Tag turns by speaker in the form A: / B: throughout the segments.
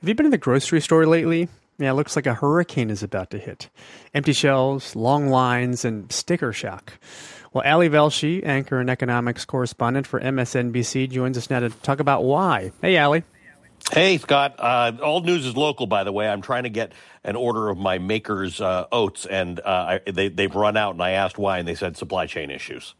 A: Have you been in the grocery store lately? Yeah, it looks like a hurricane is about to hit. Empty shelves, long lines, and sticker shock. Well, Ali Velshi, anchor and economics correspondent for MSNBC, joins us now to talk about why. Hey, Ali.
B: Hey, Scott. All news is local, by the way. I'm trying to get an order of my Maker's oats, and they've run out, and I asked why, and they said supply chain issues.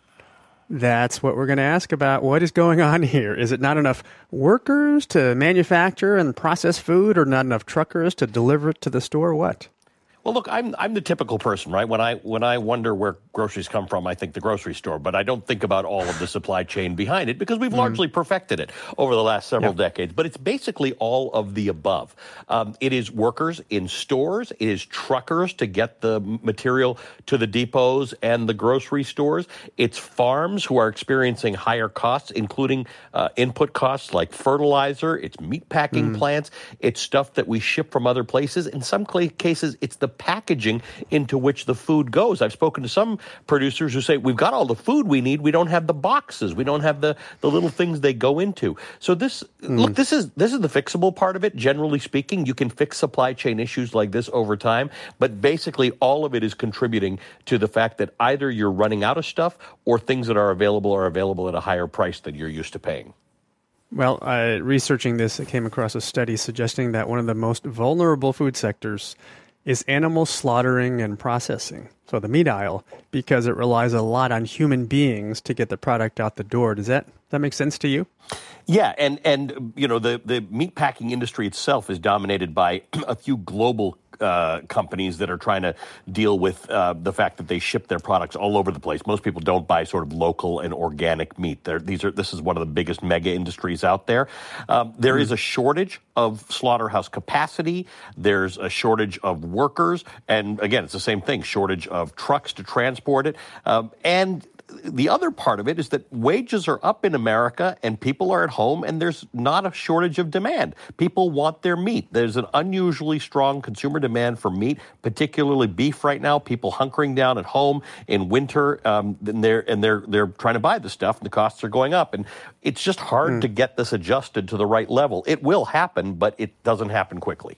A: That's what we're going to ask about. What is going on here? Is it not enough workers to manufacture and process food, or not enough truckers to deliver it to the store? What?
B: Well, look, I'm the typical person, right? When I wonder where groceries come from, I think the grocery store, but I don't think about all of the supply chain behind it because we've largely perfected it over the last several decades. But it's basically all of the above. It is workers in stores. It is truckers to get the material to the depots and the grocery stores. It's farms who are experiencing higher costs, including input costs like fertilizer. It's meat packing plants. It's stuff that we ship from other places. In some cases, it's the packaging into which the food goes. I've spoken to some producers who say, we've got all the food we need. We don't have the boxes. We don't have the little things they go into. So this is the fixable part of it. Generally speaking, you can fix supply chain issues like this over time. But basically, all of it is contributing to the fact that either you're running out of stuff or things that are available at a higher price than you're used to paying.
A: Well, researching this, I came across a study suggesting that one of the most vulnerable food sectors is animal slaughtering and processing, so the meat aisle, because it relies a lot on human beings to get the product out the door. Does that make sense to you?
B: Yeah, and you know, the meat packing industry itself is dominated by a few global companies that are trying to deal with the fact that they ship their products all over the place. Most people don't buy sort of local and organic meat. This is one of the biggest mega industries out there. There is a shortage of slaughterhouse capacity. There's a shortage of workers. And again, it's the same thing, shortage of trucks to transport it. And the other part of it is that wages are up in America and people are at home and there's not a shortage of demand. People want their meat. There's an unusually strong consumer demand for meat, particularly beef right now. People hunkering down at home in winter, and they're trying to buy the stuff and the costs are going up. And it's just hard to get this adjusted to the right level. It will happen, but it doesn't happen quickly.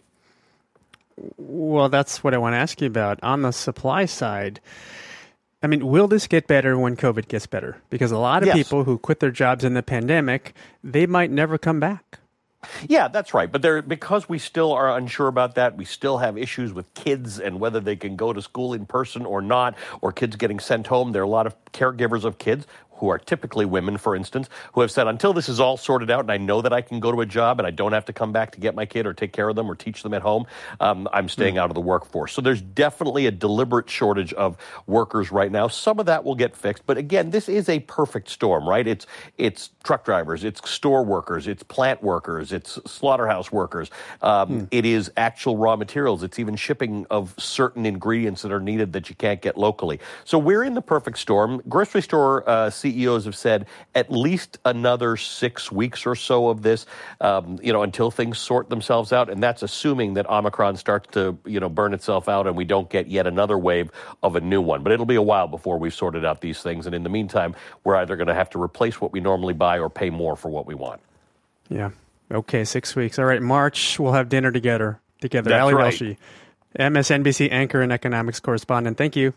A: Well, that's what I want to ask you about. On the supply side, I mean, will this get better when COVID gets better? Because a lot of people who quit their jobs in the pandemic, they might never come back.
B: Yeah, that's right. But because we still are unsure about that, we still have issues with kids and whether they can go to school in person or not, or kids getting sent home. There are a lot of caregivers of kids who are typically women, for instance, who have said, until this is all sorted out and I know that I can go to a job and I don't have to come back to get my kid or take care of them or teach them at home, I'm staying out of the workforce. So there's definitely a deliberate shortage of workers right now. Some of that will get fixed. But again, this is a perfect storm, right? It's truck drivers, it's store workers, it's plant workers, it's slaughterhouse workers. It is actual raw materials. It's even shipping of certain ingredients that are needed that you can't get locally. So we're in the perfect storm. Grocery store CEOs have said at least another 6 weeks or so of this, until things sort themselves out. And that's assuming that Omicron starts to, burn itself out and we don't get yet another wave of a new one. But it'll be a while before we've sorted out these things. And in the meantime, we're either going to have to replace what we normally buy or pay more for what we want.
A: Yeah. Okay, 6 weeks. All right, March, we'll have dinner together.
B: That's
A: Ali
B: right.
A: Velshi, MSNBC anchor and economics correspondent. Thank you.